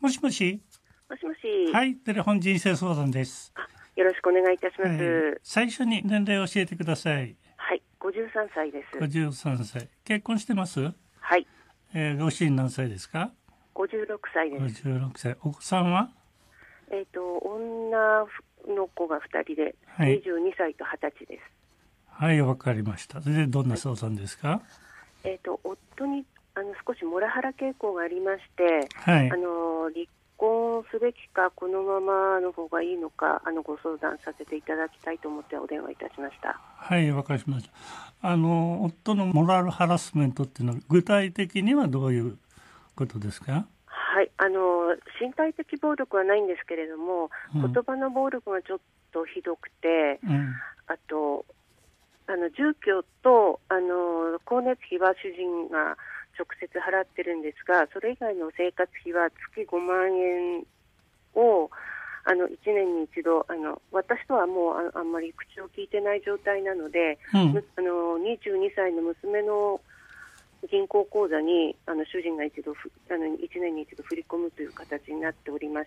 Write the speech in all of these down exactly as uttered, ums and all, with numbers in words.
もしもし。 もしもし。 はい、テレフォン人生相談です。 あ、よろしくお願いいたします。はい、 最初に年齢を教えてください。 はい、ごじゅうさんさいです。 ごじゅうさんさい。結婚してます？ はい。 えー、ご主人何歳ですか？ ごじゅうろくさいです。 ごじゅうろくさい。お子さんは？ えっ、ー、と、女の子がふたりで、はい、にじゅうにさいとはたちです。 はい、わかりました。それでどんな相談ですか？はい、 えっ、ー、と、夫にあの少しモラハラ傾向がありまして、 はい、 あの離婚すべきかこのままの方がいいのか、あのご相談させていただきたいと思ってお電話いたしました。 はい、わかりました。あの夫のモラルハラスメントっていうのは具体的にはどういうことですか？ はい、あの身体的暴力はないんですけれども、うん、言葉の暴力がちょっとひどくて、うん、あとあの住居とあの光熱費は主人が直接払ってるんですが、それ以外の生活費は月ごまんえんをあのいちねんに一度、あの私とはもう あ, あんまり口を聞いてない状態なので、うん、あのにじゅうにさいの娘の銀行口座にあの主人が一度あのいちねんに一度振り込むという形になっておりまして、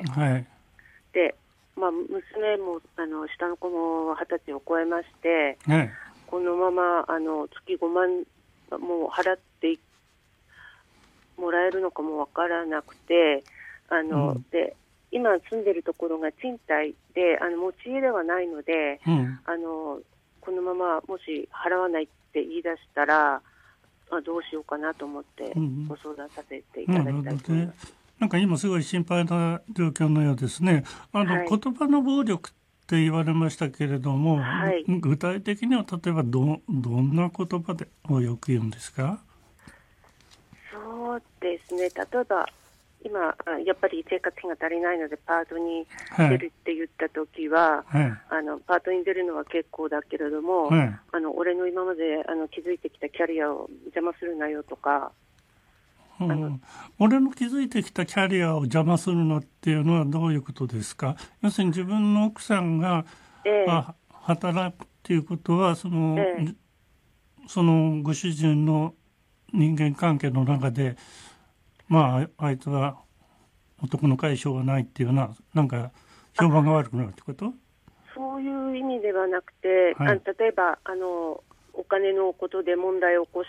はい、 で、まあ、娘もあの下の子もはたちを超えまして、 はい、 このままあの月ごまんもう払ってもらえるのかもわからなくて、あの、うん、で今住んでるところが賃貸であの持ち家ではないので、うん、あのこのままもし払わないって言い出したら、まあ、どうしようかなと思ってご相談させていただきたいと思います。うん、ね、 なんか今すごい心配な状況のようですね。あの、はい、言葉の暴力って言われましたけれども、はい、具体的には例えば ど, どんな言葉でをよく言うんですか？ そうですね、例えば今やっぱり生活費が足りないのでパートに出るって言った時は、はい、あのパートに出るのは結構だけれども、はい、あの俺の今まであの築いてきたキャリアを邪魔するなよとか、 うん、あの俺の築いてきたキャリアを邪魔するのっていうのはどういうことですか？要するに自分の奥さんが、えー、働くっていうことはその、えー、そのご主人の人間関係の中でまああいつは男の解消がないっていうのはなんか評判が悪くなるってこと？ そういう意味ではなくて、はい、あ例えばあのお金のことで問題を起こして、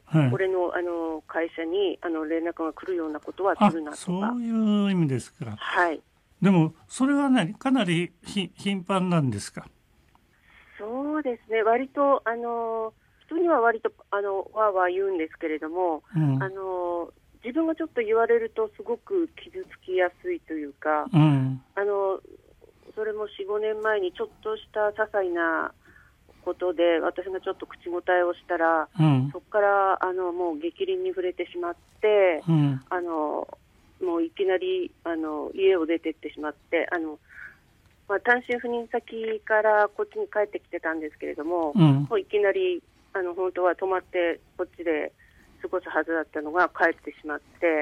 はい、俺のあの会社にあの連絡が来るようなことはするなとか。 そういう意味ですか。 はい。 でもそれはねかなりひ頻繁なんですか？ そうですね、割とあの人には割とあのわーわー言うんですけれども、うん、あの自分がちょっと言われるとすごく傷つきやすいというか、うん、あのそれも よん、ごねんまえにちょっとした些細なことで私がちょっと口答えをしたら、うん、そこからあのもう激鱗に触れてしまって、うん、あのもういきなりあの家を出てってしまってあの、まあ、単身赴任先からこっちに帰ってきてたんですけれども、うん、もういきなりあの本当は泊まってこっちで過ごすはずだったのが帰ってしまって、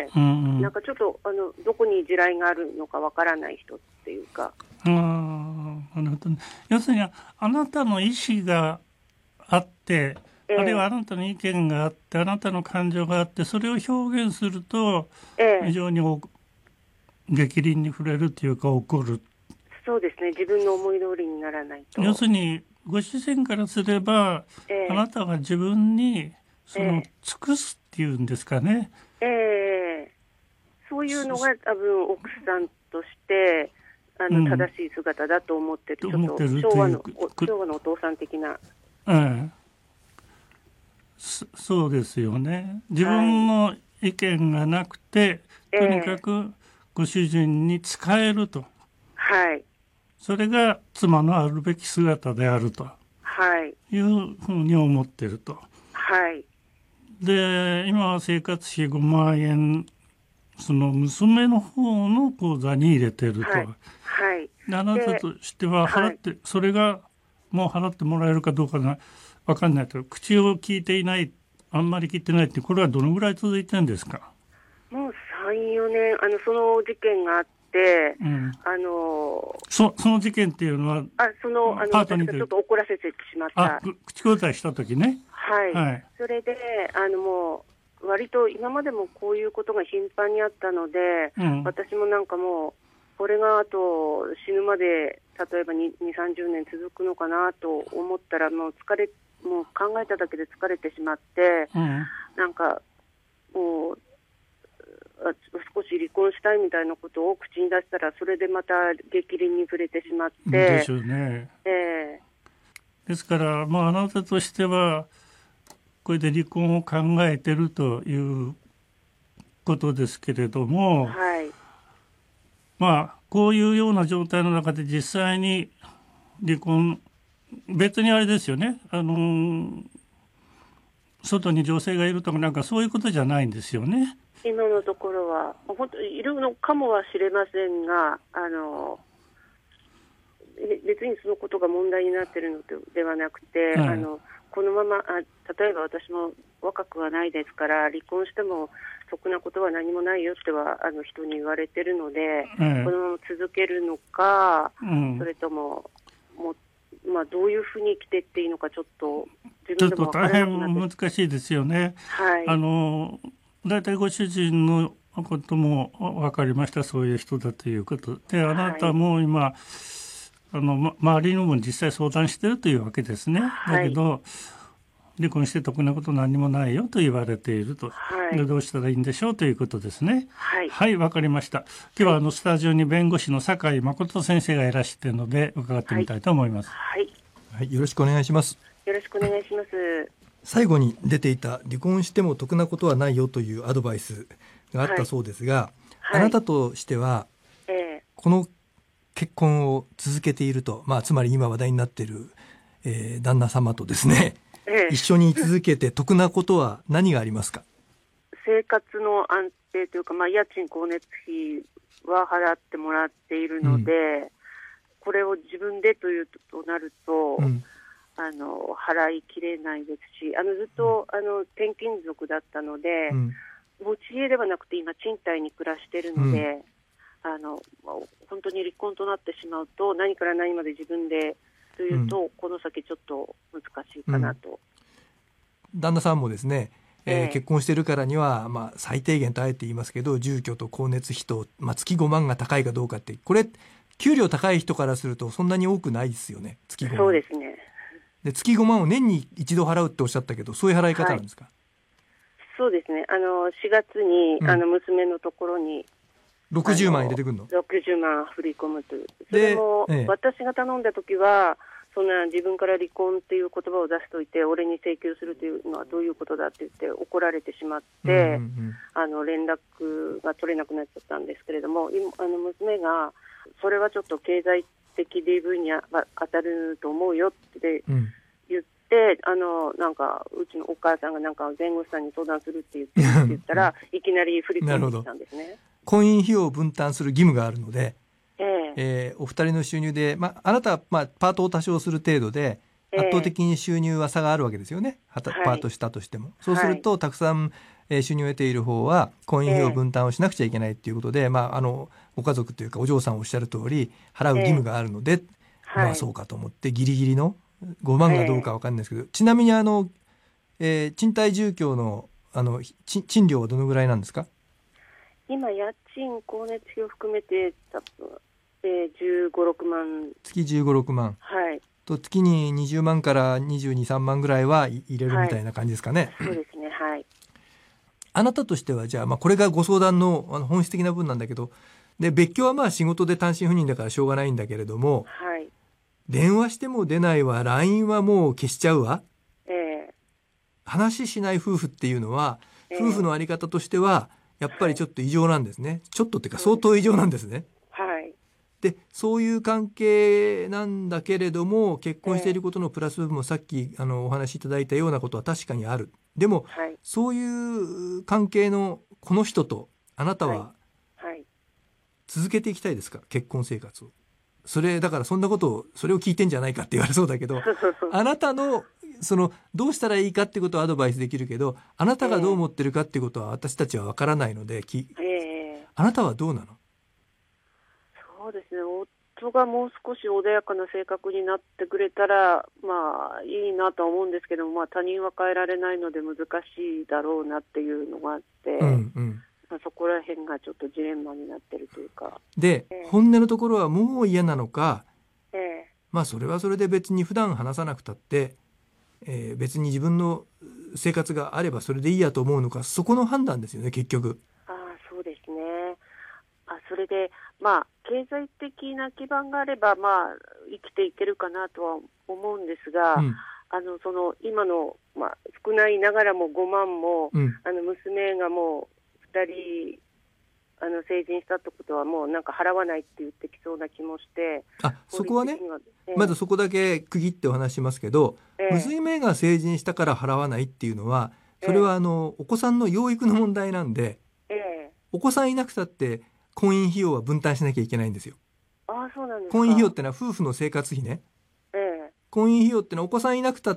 うんうん、なんかちょっとあのどこに地雷があるのかわからない人っていうか、 あなるほどね、要するにあなたの意思があって、えー、あるいはあなたの意見があってあなたの感情があってそれを表現すると、えー、非常に激鱗に触れるというか怒る。 そうですね、自分の思い通りにならないと。 要するにご主人からすれば、えー、あなたが自分にその、えー、尽くすっていうんですかね、 えー、そういうのが多分奥さんとしてあの、うん、正しい姿だと思ってる、ちょっと昭和の昭和のお父さん的な、 えー、そ, そうですよね。自分の意見がなくて、はい、とにかくご主人に仕えると、 はい、 それが妻のあるべき姿であると、はい、いうふうに思ってると、 はい、 で今は生活費ごまんえんその娘の方の口座に入れてると、はいはい、であなたとしては払って、はい、それがもう払ってもらえるかどうかが分かんないと、口を聞いていない、あんまり聞いてないって、これはどのぐらい続いてるんですか？ もうさん、よねんあのその事件があって、うん、あのそ, その事件っていうのはあそのあのパートに私がちょっと怒らせてしまった、 あ口答えした時ね、 はい、はい、それであのもう割と今までもこういうことが頻繁にあったので、うん、私もなんかもうこれがあと死ぬまで例えばにじゅう、さんじゅうねん続くのかなと思ったらもう疲れもう考えただけで疲れてしまって、うん、なんかもう少し離婚したいみたいなことを口に出したらそれでまた激鱗に触れてしまってでしょうね、 えー、ですから、まあ、あなたとしてはこれで離婚を考えてるということですけれども、 はい、 まあこういうような状態の中で実際に離婚別にあれですよね、あのー、外に女性がいるとかなんかそういうことじゃないんですよね。 今のところは本当いるのかもはしれませんが、あの別にそのことが問題になっているのではなくて、はい、あのこのままあ例えば私も若くはないですから離婚しても得なことは何もないよってはあの人に言われているので、はい、このまま続けるのか、うん、それとももう、まあ、どういうふうに生きていっていいのかちょっと自分でも分からなくなって、 ちょっと大変難しいですよね。 はい、 あのだいたいご主人のことも分かりました。そういう人だということで、あなたも今、はい、あの、ま、周りにも実際相談してるというわけですね。だけど、はい、離婚して得なこと何もないよと言われていると、はい、でどうしたらいいんでしょうということですね。 はい、 はい、わかりました。今日はあのスタジオに弁護士の酒井誠先生がいらしているので伺ってみたいと思います。 はい、 はい、よろしくお願いします。 よろしくお願いします。 最後に出ていた離婚しても得なことはないよというアドバイスがあったそうですが、はい、あなたとしては、 はい、 この結婚を続けていると、まあ、つまり今話題になっている、えー、旦那様とですね、ええ、一緒に続けて得なことは何がありますか？ 生活の安定というか、まあ、家賃光熱費は払ってもらっているので、うん、これを自分でというとなると、うん、あの払いきれないですし、あのずっと、うん、あの転勤族だったので、うん、持ち家ではなくて今賃貸に暮らしているので、うん、あの本当に離婚となってしまうと何から何まで自分でというと、うん、この先ちょっと難しいかなと、 うん、旦那さんもですね、えーえー、結婚しているからには、まあ、最低限とあえて言いますけど住居と光熱費と、まあ、月ごまんが高いかどうかってこれ給料高い人からするとそんなに多くないですよね。月ごまん。 そうですね。 で月ごまんを年に一度払うっておっしゃったけどそういう払い方なんですか？はい、 そうですね。あのしがつに、うん、あの娘のところにろくじゅうまん入れてくるの？ ろくじゅうまん振り込むという。それも、ええ、私が頼んだ時はそんな自分から離婚っていう言葉を出しといて俺に請求するというのはどういうことだって言って怒られてしまって、うんうんうん、あの連絡が取れなくなっちゃったんですけれども、今あの娘がそれはちょっと経済的 ディーブイ に当たると思うよって言って、うん、あのなんかうちのお母さんがなんか弁護士さんに相談するって言ってって言ったらいきなり振り込んできたんですね。 婚姻費用を分担する義務があるので、 えーえー、お二人の収入で、まあ、あなたは、まあ、パートを多少する程度で圧倒的に収入は差があるわけですよね、えー、パートしたとしても、はい、そうすると、はい、たくさん、えー、収入を得ている方は婚姻費用分担をしなくちゃいけないということで、えーまあ、あのご家族というかお嬢さんおっしゃる通り払う義務があるので、えーまあ、そうかと思ってギリギリのごまんがどうか分かんないですけど、えー、ちなみにあの、えー、賃貸住居 の, あの賃料はどのぐらいなんですか？ 今家賃光熱費を含めて多分、えー、じゅうご、ろくまん。 月じゅうご、ろくまん、 はい、 と月ににじゅうまんからにじゅうに、さんまんぐらいは入れるみたいな感じですかね、 はい、そうですね、はい。 あなたとしてはじゃあ、まあ、これがご相談 の, あの本質的な部分なんだけど、で別居はまあ仕事で単身赴任だからしょうがないんだけれども、 はい、 電話しても出ないわ ライン はもう消しちゃうわ、 えー、 話しない夫婦っていうのは、えー、夫婦のあり方としてはやっぱりちょっと異常なんですね、はい、ちょっとっていうか相当異常なんですね。 はい、 でそういう関係なんだけれども結婚していることのプラス部分もさっきあのお話しいただいたようなことは確かにある。でも、はい、そういう関係のこの人とあなたは続けていきたいですか、結婚生活を。それだからそんなことをそれを聞いてんじゃないかって言われそうだけどあなたのそのどうしたらいいかってことはアドバイスできるけどあなたがどう思ってるかってことは私たちは分からないので、きえー、 あなたはどうなの？ そうですね、 夫がもう少し穏やかな性格になってくれたら、まあ、いいなとは思うんですけども、まあ、他人は変えられないので難しいだろうなっていうのがあって、うんうん、まあ、そこら辺がちょっとジレンマになってるというか。 で、えー、本音のところはもう嫌なのか、 えーまあ、それはそれで別に普段話さなくたって、えー、別に自分の生活があればそれでいいやと思うのか、そこの判断ですよね、結局。 ああ、そうですね。あ、それでまあ、経済的な基盤があれば、まあ、生きていけるかなとは思うんですが、うん、あのその今の、まあ、少ないながらもごまんも、うん、あの娘がもうふたりあの成人したってことはもうなんか払わないって言ってきそうな気もして、 あ、そこはね、えー、まずそこだけ区切ってお話しますけど、えー、娘が成人したから払わないっていうのは、それはあの、えー、お子さんの養育の問題なんで、えー、お子さんいなくたって婚姻費用は分担しなきゃいけないんですよ。 あ、そうなんですか。 婚姻費用ってのは夫婦の生活費ね、 ええ、 婚姻費用ってのはお子さんいなくたって、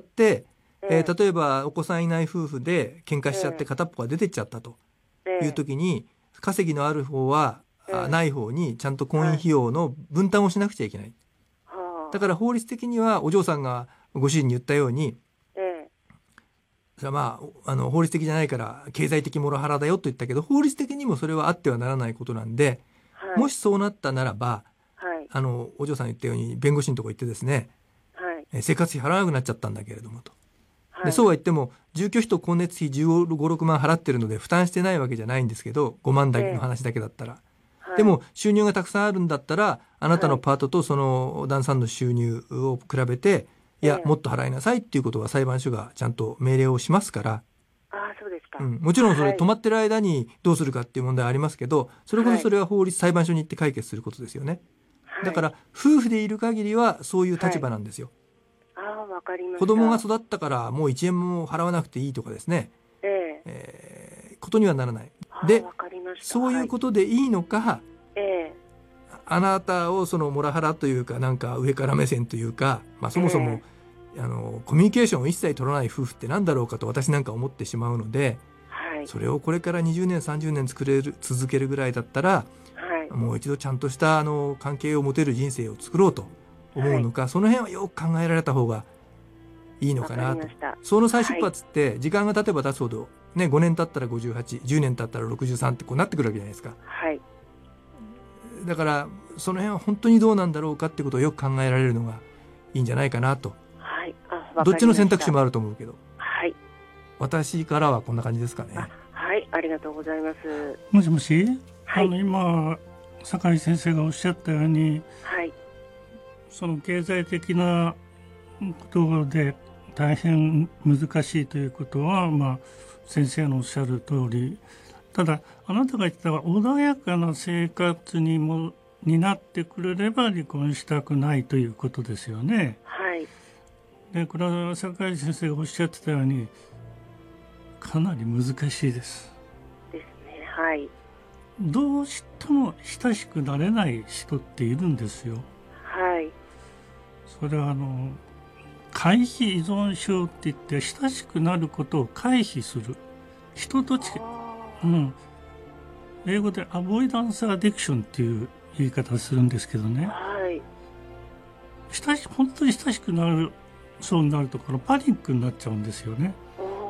えええー、例えばお子さんいない夫婦で喧嘩しちゃって片っぽが出てっちゃったという時に、ええ、稼ぎのある方は、ええ、ない方にちゃんと婚姻費用の分担をしなくちゃいけない、はい、だから法律的にはお嬢さんがご主人に言ったように、ええ、それはまあ、あの法律的じゃないから経済的モラハラだよと言ったけど、法律的にもそれはあってはならないことなんで、はい、もしそうなったならば、はい、あのお嬢さん言ったように弁護士のとこ行ってですね、はい、え生活費払わなくなっちゃったんだけれどもと、はい、でそうは言っても住居費と光熱費じゅうご、ろくまん払ってるので負担してないわけじゃないんですけど、ごまんだけの話だけだったら、えー、でも収入がたくさんあるんだったら、あなたのパートとその旦さんの収入を比べて、いや、もっと払いなさいっていうことは裁判所がちゃんと命令をしますから。 あ、そうですか。 うん、もちろんそれ止まってる間にどうするかっていう問題はありますけど、それこそそれは法律裁判所に行って解決することですよね、はい、だから夫婦でいる限りはそういう立場なんですよ、 はい、あ、わかりました。 子供が育ったからもういちえんも払わなくていいとかですね、えーえー、ことにはならない。で、そういうことでいいのか、はい、えー、あなたをそのモラハラというか、なんか上から目線というか、まあ、そもそも、えー、あのコミュニケーションを一切取らない夫婦ってなんだろうかと私なんか思ってしまうので、はい、それをこれからにじゅうねんさんじゅうねん作れる続けるぐらいだったら、はい、もう一度ちゃんとしたあの関係を持てる人生を作ろうと思うのか、はい、その辺はよく考えられた方がいいのかなと。その再出発って時間が経てば経つほど、ね、ごねん経ったらごじゅうはち、じゅうねん経ったらろくじゅうさんってこうなってくるわけじゃないですか、はい、だからその辺は本当にどうなんだろうかってことをよく考えられるのがいいんじゃないかなと、はい、あ、どっちの選択肢もあると思うけど、はい、私からはこんな感じですかね。 あ、はい、ありがとうございます。 もしもし、はい、あの今酒井先生がおっしゃったように、はい、その経済的なところで大変難しいということは、まあ、先生のおっしゃる通り、ただあなたが言った穏やかな生活にもになってくれれば離婚したくないということですよね。はい。でこれは酒井先生がおっしゃってたようにかなり難しいです。 ですね。はい。 どうしても親しくなれない人っているんですよ。はい。それはあの回避依存症って言って親しくなることを回避する人とち、うん、英語でアボイダンスアディクションっていう言い方をするんですけどね、はい、親し本当に親しくなるそうになるところパニックになっちゃうんですよね。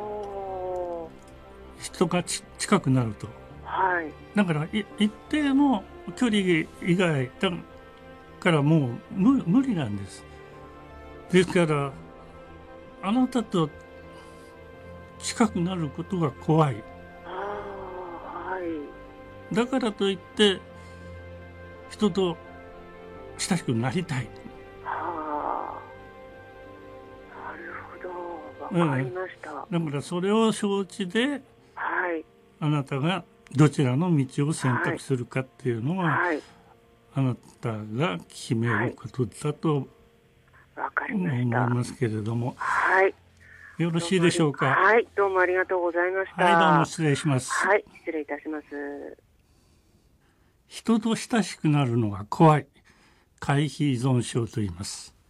人がち近くなると、はい、だからい一定の距離以外だからもう 無, 無理なんです。ですからあなたと近くなることが怖い。あ、はい、だからといって人と親しくなりたい。はあ、なるほど、わかりました、うん、だからそれを承知で、はい、あなたがどちらの道を選択するかっていうのは、はいはい、あなたが決めることだと思いますけれども、はい、よろしいでしょうか。 はい、どうもありがとうございました。 はい、どうも失礼します。 はい、失礼いたします。 人と親しくなるのが怖い、回避依存症と言います。